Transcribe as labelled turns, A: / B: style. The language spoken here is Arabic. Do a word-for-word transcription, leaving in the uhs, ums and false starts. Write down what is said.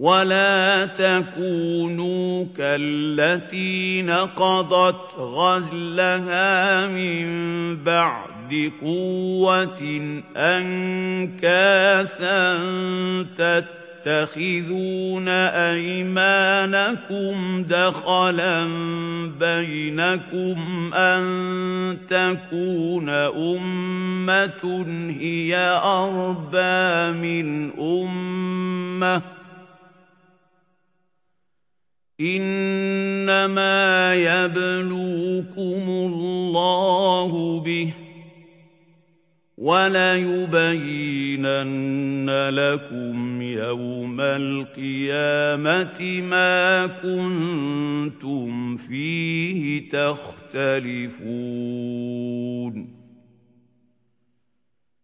A: ولا تكونوا كالتي نقضت غزلها من بعد قوة أنكاثا تتخذون أيمانكم دخلا بينكم أن تكون أمة هي أربى من أمة إنما يبلوكم الله به وليبينن لكم يوم القيامة ما كنتم فيه تختلفون